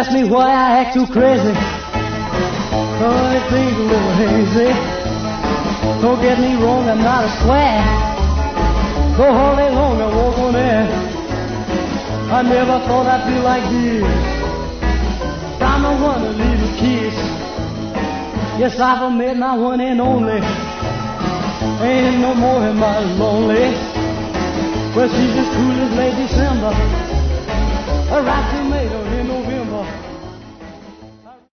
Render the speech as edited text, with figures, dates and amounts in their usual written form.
ask me why I act too crazy. Oh, it things a little hazy. Don't get me wrong, I'm not a swag. Go all day long, I walk on air. I never thought I'd feel like this. I'm the one to leave a kiss. Yes, I've met my one and only. Ain't no more am I lonely. Well, she's as cool as late December. A right tomato.